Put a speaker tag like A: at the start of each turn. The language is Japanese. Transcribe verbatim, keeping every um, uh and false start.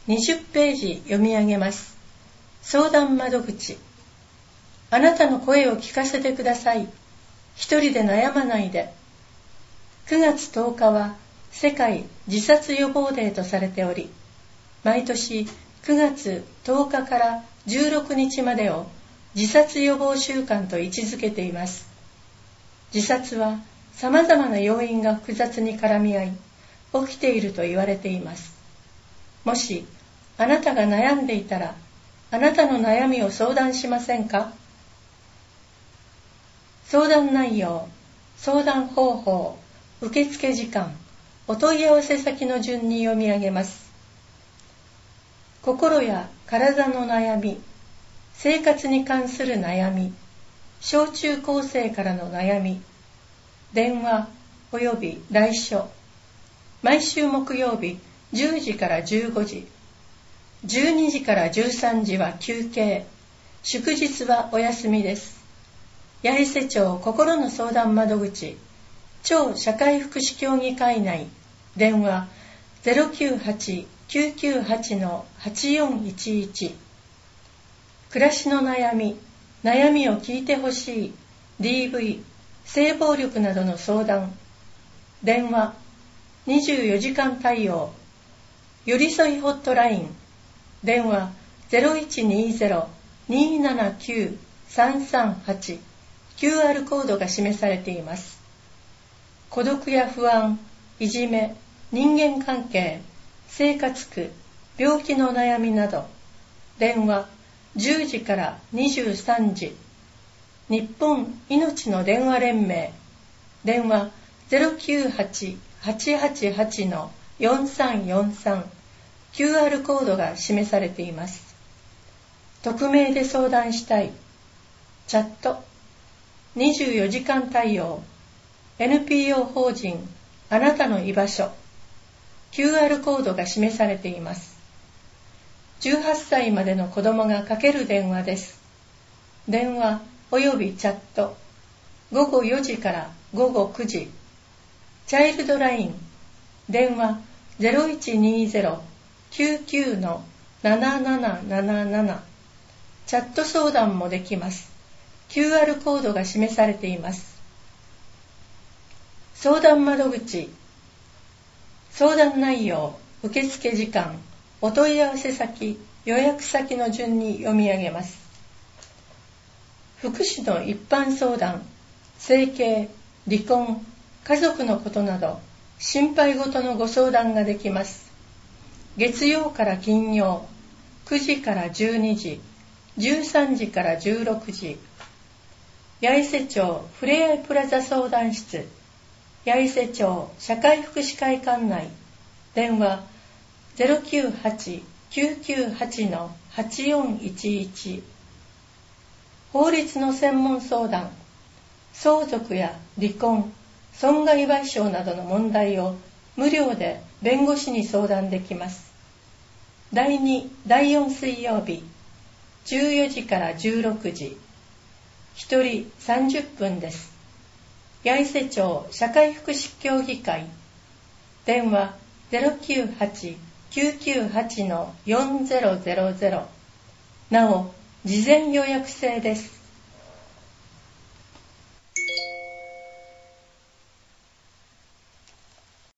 A: にじゅっページ読み上げます。相談窓口。あなたの声を聞かせてください。一人で悩まないで。くがつとおかは世界自殺予防デーとされており、毎年くがつとおかからじゅうろくにちまでを自殺予防週間と位置づけています。自殺は様々な要因が複雑に絡み合い、起きていると言われています。もしあなたが悩んでいたら、あなたの悩みを相談しませんか？相談内容、相談方法、受付時間、お問い合わせ先の順に読み上げます。心や体の悩み、生活に関する悩み、小中高生からの悩み、電話および来所。毎週木曜日じゅうじからじゅうごじ、じゅうにじからじゅうさんじは休憩、祝日はお休みです。八重瀬町心の相談窓口、町社会福祉協議会内、電話 ゼロきゅうはち きゅうきゅうはち はちよんいちいち。暮らしの悩み、悩みを聞いてほしい、ディーブイ、性暴力などの相談、電話にじゅうよじかん対応、寄り添いホットライン、電話 ゼロいちにゼロ にーななきゅう さんさんはち、キューアール コードが示されています。孤独や不安、いじめ、人間関係、生活苦、病気の悩みなど、電話じゅうじからにじゅうさんじ、日本いのちの電話連盟、電話 ゼロきゅうはち はちはちはち よんさんよんさん、キューアール コードが示されています。匿名で相談したい、チャット、にじゅうよじかん対応、エヌピーオー 法人あなたの居場所、キューアール コードが示されています。じゅうはっさいまでの子供がかける電話です。電話およびチャット、ごごよじからごごくじ、チャイルドライン、電話 ゼロいちにゼロ きゅうきゅう なななななななな、チャット相談もできます。キューアール コードが示されています。相談窓口、相談内容、受付時間、お問い合わせ先、予約先の順に読み上げます。福祉の一般相談、整形、離婚、家族のことなど、心配事のご相談ができます。月曜から金曜、くじからじゅうにじ、じゅうさんじからじゅうろくじ、八重瀬町ふれあいプラザ相談室、八重瀬町社会福祉会館内、電話 ゼロきゅうはち きゅうきゅうはち はちよんいちいち。法律の専門相談、相続や離婚、損害賠償などの問題を無料で弁護士に相談できます。だいに、だいよん水曜日、じゅうよじからじゅうろくじ、ひとりさんじゅっぷんです。八重瀬町社会福祉協議会、電話 ゼロきゅうはち きゅうきゅうはち よんゼロゼロゼロ。なお、事前予約制です。